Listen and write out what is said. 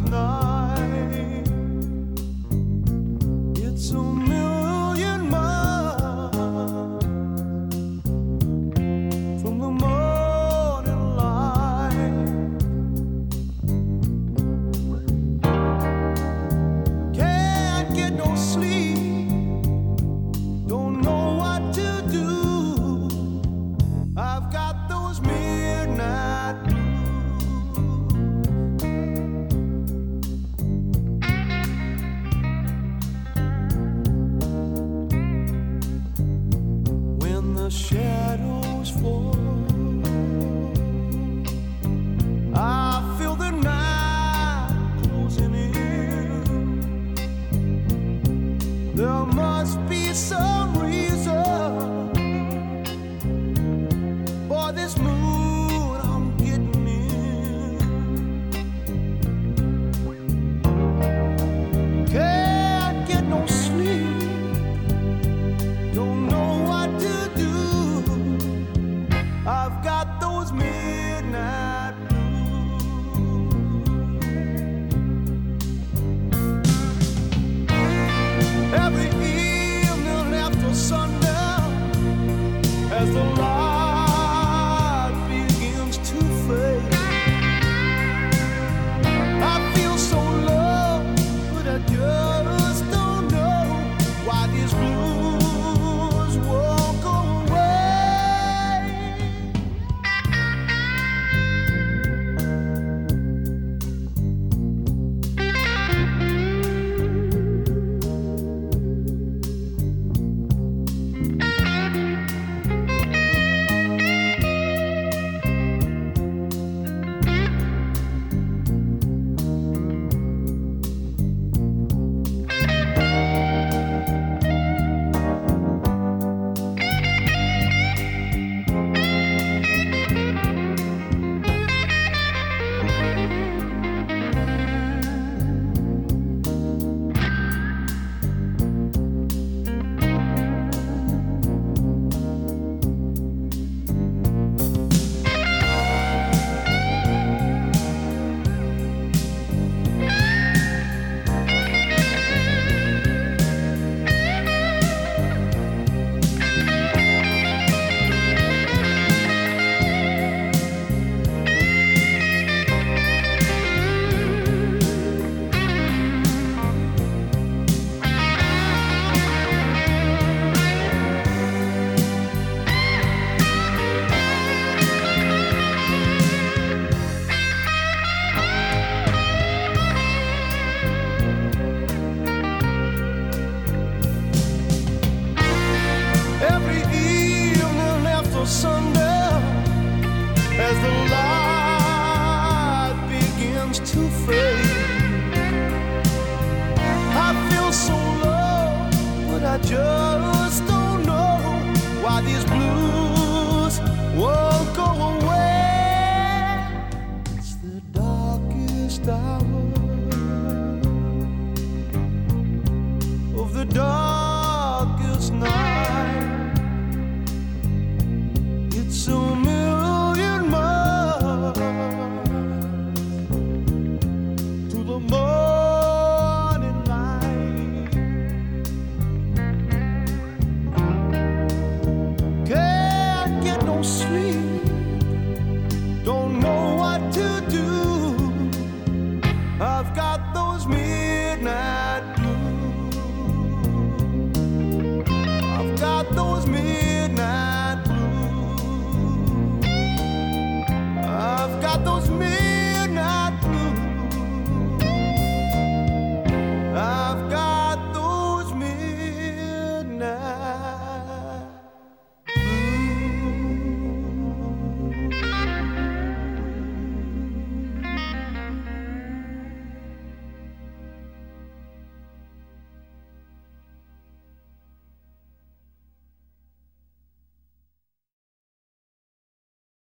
night. It's a million miles from the morning light. Can't get no sleep, don't know what to do. I've got those midnight blues. When the shadows fall, I feel the night closing in. There must be some reason for this mood I'm getting in. Can't get no sleep, don't know what to do. I've got those midnight blues. Every evening after sundown, as the light begins to fade, I feel so low, but I just don't know why these blues won't go away. Every evening after sundown, as the light begins to fade, I feel so low, but I just